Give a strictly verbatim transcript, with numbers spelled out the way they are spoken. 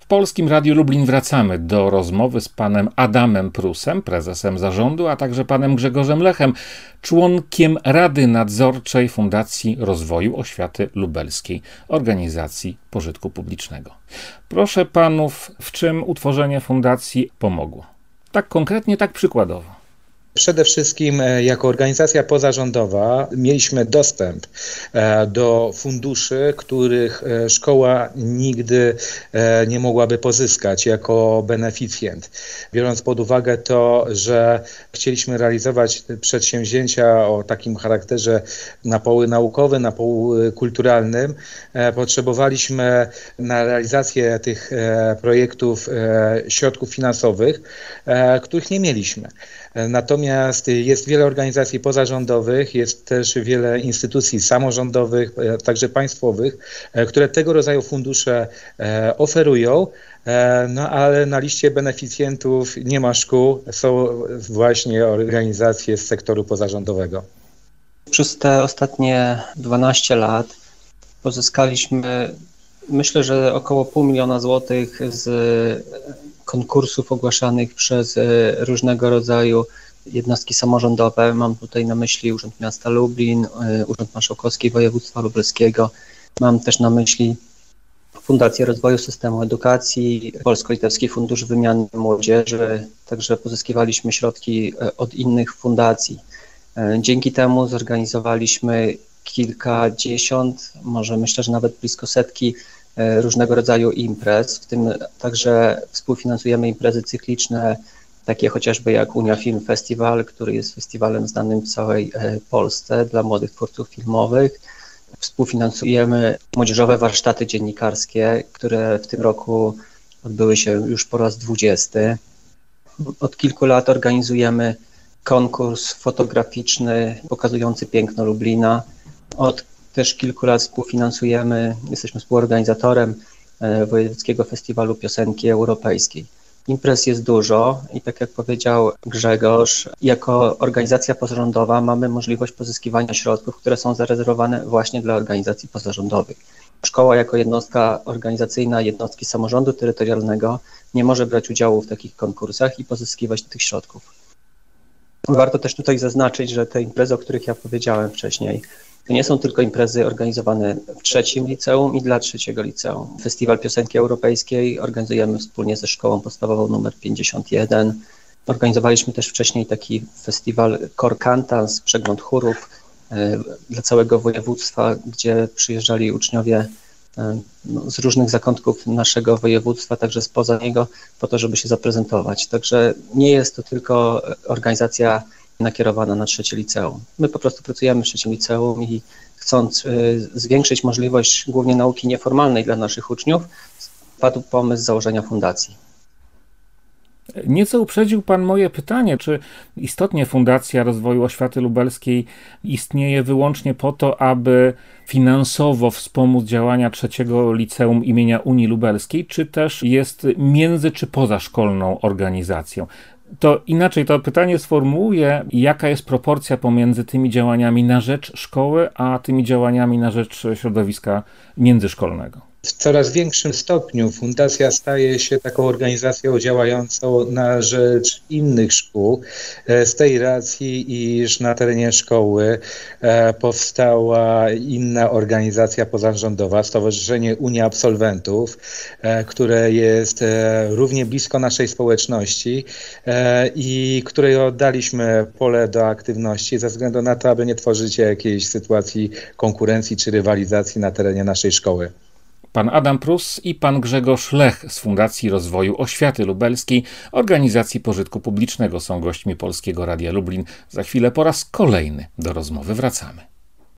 W Polskim Radiu Lublin wracamy do rozmowy z panem Adamem Prusem, prezesem zarządu, a także panem Grzegorzem Lechem, członkiem Rady Nadzorczej Fundacji Rozwoju Oświaty Lubelskiej, organizacji pożytku publicznego. Proszę panów, w czym utworzenie fundacji pomogło? Tak konkretnie, tak przykładowo. Przede wszystkim jako organizacja pozarządowa mieliśmy dostęp do funduszy, których szkoła nigdy nie mogłaby pozyskać jako beneficjent. Biorąc pod uwagę to, że chcieliśmy realizować przedsięwzięcia o takim charakterze na pół naukowym, na pół kulturalnym, potrzebowaliśmy na realizację tych projektów środków finansowych, których nie mieliśmy. Natomiast jest wiele organizacji pozarządowych, jest też wiele instytucji samorządowych, także państwowych, które tego rodzaju fundusze oferują, no ale na liście beneficjentów nie ma szkół, są właśnie organizacje z sektoru pozarządowego. Przez te ostatnie dwanaście lat pozyskaliśmy, myślę, że około pół miliona złotych z konkursów ogłaszanych przez różnego rodzaju jednostki samorządowe. Mam tutaj na myśli Urząd Miasta Lublin, Urząd Marszałkowski Województwa Lubelskiego. Mam też na myśli Fundację Rozwoju Systemu Edukacji, Polsko-Litewski Fundusz Wymiany Młodzieży. Także pozyskiwaliśmy środki od innych fundacji. Dzięki temu zorganizowaliśmy kilkadziesiąt, może myślę, że nawet blisko setki różnego rodzaju imprez, w tym także współfinansujemy imprezy cykliczne, takie chociażby jak Unia Film Festival, który jest festiwalem znanym w całej Polsce dla młodych twórców filmowych. Współfinansujemy młodzieżowe warsztaty dziennikarskie, które w tym roku odbyły się już po raz dwudziesty. Od kilku lat organizujemy konkurs fotograficzny pokazujący piękno Lublina. Od też kilku lat współfinansujemy, jesteśmy współorganizatorem Wojewódzkiego Festiwalu Piosenki Europejskiej. Imprez jest dużo i tak jak powiedział Grzegorz, jako organizacja pozarządowa mamy możliwość pozyskiwania środków, które są zarezerwowane właśnie dla organizacji pozarządowych. Szkoła jako jednostka organizacyjna jednostki samorządu terytorialnego nie może brać udziału w takich konkursach i pozyskiwać tych środków. Warto też tutaj zaznaczyć, że te imprezy, o których ja powiedziałem wcześniej, to nie są tylko imprezy organizowane w trzecim liceum i dla trzeciego liceum. Festiwal Piosenki Europejskiej organizujemy wspólnie ze Szkołą Podstawową numer pięćdziesiąt jeden. Organizowaliśmy też wcześniej taki festiwal Cor Cantans, przegląd chórów dla całego województwa, gdzie przyjeżdżali uczniowie no, z różnych zakątków naszego województwa, także spoza niego, po to, żeby się zaprezentować. Także nie jest to tylko organizacja nakierowana na trzecie liceum. My po prostu pracujemy w trzecim liceum i chcąc y, zwiększyć możliwość głównie nauki nieformalnej dla naszych uczniów, padł pomysł założenia fundacji. Nieco uprzedził pan moje pytanie, czy istotnie Fundacja Rozwoju Oświaty Lubelskiej istnieje wyłącznie po to, aby finansowo wspomóc działania trzeciego liceum imienia Unii Lubelskiej, czy też jest między- czy pozaszkolną organizacją? To inaczej to pytanie sformułuję, jaka jest proporcja pomiędzy tymi działaniami na rzecz szkoły, a tymi działaniami na rzecz środowiska międzyszkolnego? W coraz większym stopniu fundacja staje się taką organizacją działającą na rzecz innych szkół. Z tej racji, iż na terenie szkoły powstała inna organizacja pozarządowa, Stowarzyszenie Unia Absolwentów, które jest równie blisko naszej społeczności i której oddaliśmy pole do aktywności ze względu na to, aby nie tworzyć jakiejś sytuacji konkurencji czy rywalizacji na terenie naszej szkoły. Pan Adam Prus i pan Grzegorz Lech z Fundacji Rozwoju Oświaty Lubelskiej, organizacji pożytku publicznego, są gośćmi Polskiego Radia Lublin. Za chwilę po raz kolejny do rozmowy wracamy.